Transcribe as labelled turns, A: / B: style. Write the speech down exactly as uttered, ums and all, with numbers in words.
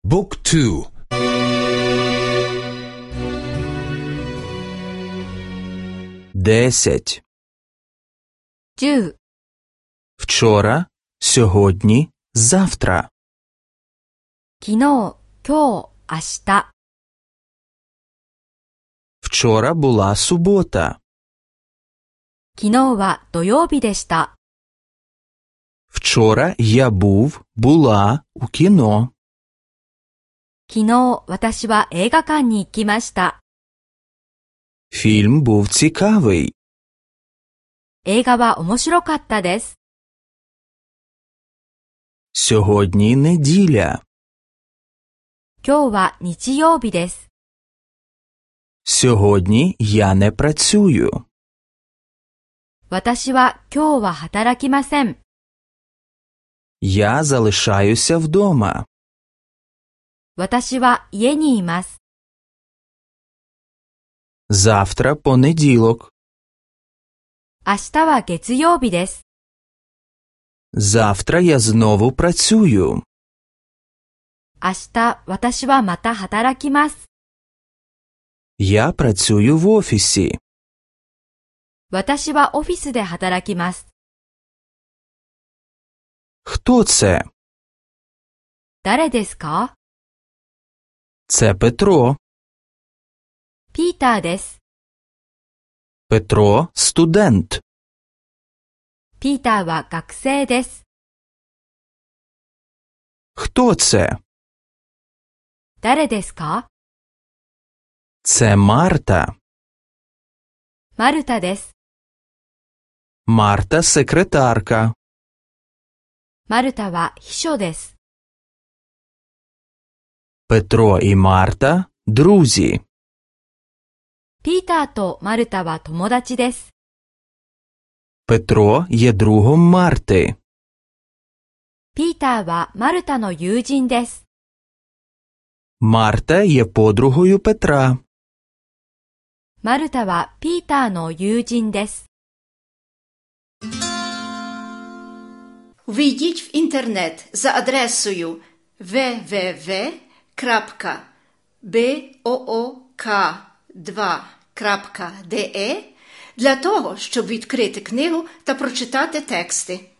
A: Book two.
B: Десять.
C: 十、
B: Вчора, сьогодні, завтра.
C: 昨日、今日、明日。
B: Вчора була субота.
C: 昨日は土曜日でした。
B: Вчора я був, була у кіно.
C: 昨日私は映画館に行きました。
B: Фільм був цікавий.
C: 映画は面白かったです。
B: Сьогодні неділя.
C: 今日は日曜日です。
B: Сьогодні я не працюю.
C: 私は今日は働きません。
B: Я залишаюся вдома.
C: 私は家にいます。
B: Завтра понеділок.
C: 明日は月曜日です。
B: Завтра я знову працюю.
C: 明日私はまた働きます。
B: Я працюю в офісі.
C: 私はオフィスで働きます。
B: Хто це?
C: 誰ですか？
B: Це Петро.
C: ピーターです。
B: Петро – студент.
C: ピーターは学生です。
B: Хто це?
C: 誰ですか？
B: Це Марта.
C: マルタです。
B: Марта – секретарка.
C: マルタは秘書です。
B: Петро і Марта – друзі.
C: ピーターとマルタは友達です。
B: Петро є другом Марти.
C: ピーターはマルタの友人です。
B: Марта є подругою Петра.
C: マルタはピーターの友人です。
D: Ввійдіть в інтернет за адресою дабл ю дабл ю дабл ю крапка буок два крапка де для того, щоб відкрити книгу та прочитати тексти.